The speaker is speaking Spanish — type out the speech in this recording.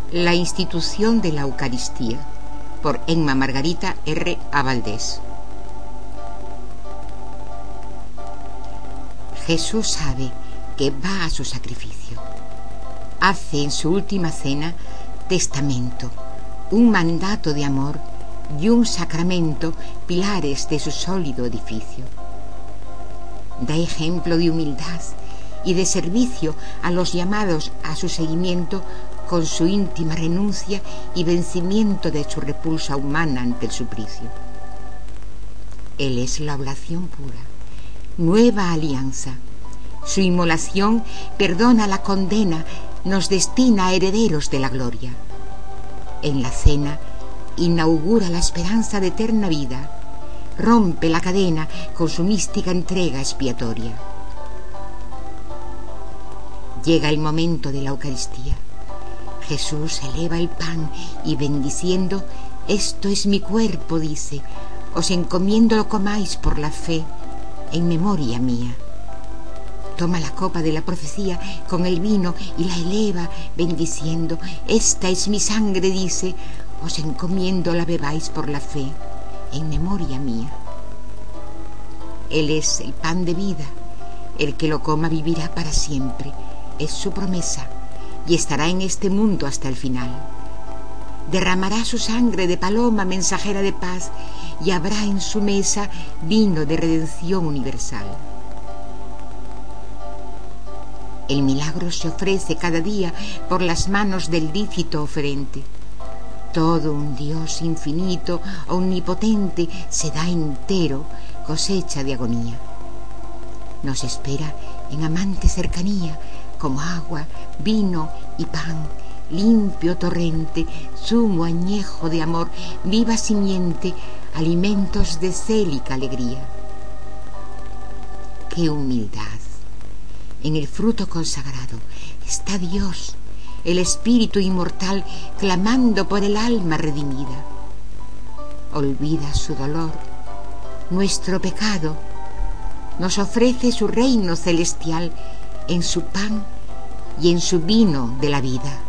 La institución de la Eucaristía, por Emma Margarita R. A. Valdés. Jesús sabe que va a su sacrificio. Hace en su última cena testamento, un mandato de amor y un sacramento, pilares de su sólido edificio. Da ejemplo de humildad y de servicio a los llamados a su seguimiento, con su íntima renuncia y vencimiento de su repulsa humana ante el suplicio. Él es la oblación pura, nueva alianza. Su inmolación perdona la condena, nos destina a herederos de la gloria. En la cena inaugura la esperanza de eterna vida, rompe la cadena con su mística entrega expiatoria. Llega el momento de la Eucaristía. Jesús eleva el pan y bendiciendo, esto es mi cuerpo, dice, os encomiendo lo comáis por la fe, en memoria mía. Toma la copa de la profecía con el vino y la eleva, bendiciendo, esta es mi sangre, dice, os encomiendo la bebáis por la fe, en memoria mía. Él es el pan de vida, el que lo coma vivirá para siempre, es su promesa, y estará en este mundo hasta el final. Derramará su sangre de paloma mensajera de paz, y habrá en su mesa vino de redención universal. El milagro se ofrece cada día por las manos del lícito oferente. Todo un Dios infinito, omnipotente, se da entero, cosecha de agonía. Nos espera en amante cercanía, como agua, vino y pan, limpio torrente, zumo añejo de amor, viva simiente, alimentos de célica alegría. ¡Qué humildad! En el fruto consagrado está Dios, el Espíritu inmortal, clamando por el alma redimida. Olvida su dolor, nuestro pecado, nos ofrece su reino celestial en su pan y en su vino de la vida.